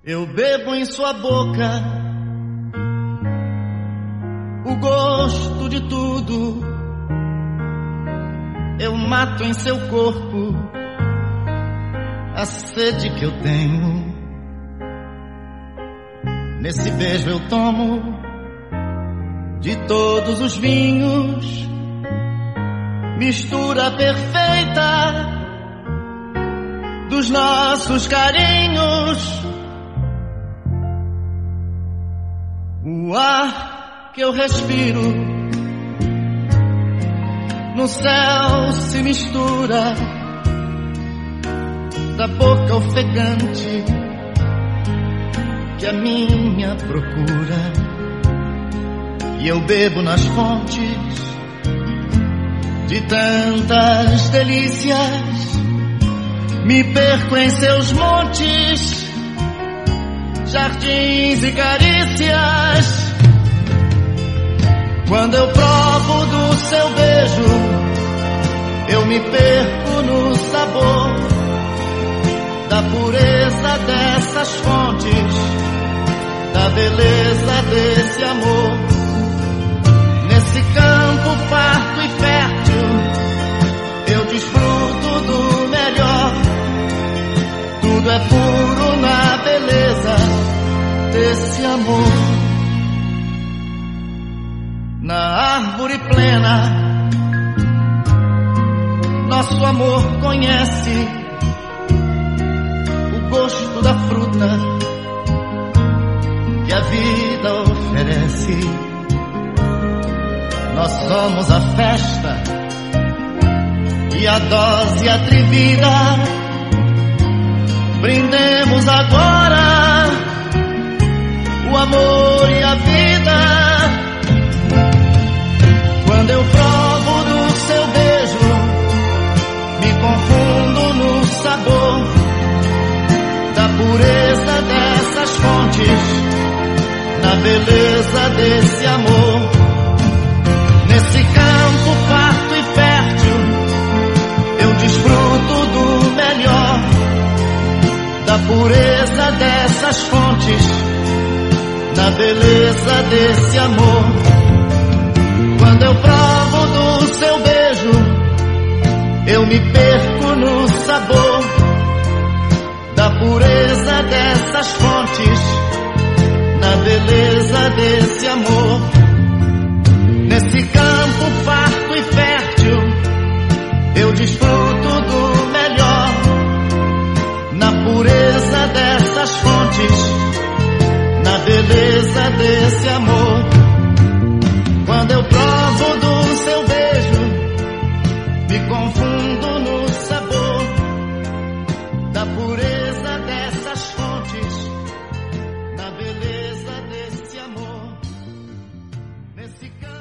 Eu bebo em sua boca o gosto de tudo. Eu mato em seu corpo a sede que eu tenho. Nesse beijo eu tomo de todos os vinhos, mistura perfeita dos nossos carinhos. O ar que eu respiro no céu se mistura da boca ofegante que a minha procura. E eu bebo nas fontes de tantas delícias, me perco em seus montes, jardins e carícias. Quando eu provo do seu beijo, eu me perco no sabor da pureza dessas fontes, da beleza desse amor. Nesse campo farto e fértil, eu desfruto do melhor. Tudo é puro na beleza desse amor. Na árvore plena, nosso amor conhece o gosto da fruta que a vida oferece. Nós somos a festa e a dose atrevida. Brindemos agora o amor e a vida. Quando eu provo do seu beijo, me confundo no sabor da pureza dessas fontes, na beleza desse amor. Nesse campo farto e fértil, eu desfruto do melhor, da pureza dessas fontes, na beleza desse amor. Quando eu provo do seu beijo, eu me perco no sabor da pureza dessas fontes, na beleza desse amor. Nesse campo farto e fértil, eu desfruto do melhor, na pureza dessas fontes, na beleza desse amor. Quando eu provo do seu beijo, me confundo no sabor da pureza dessas fontes, na beleza desse amor. Nesse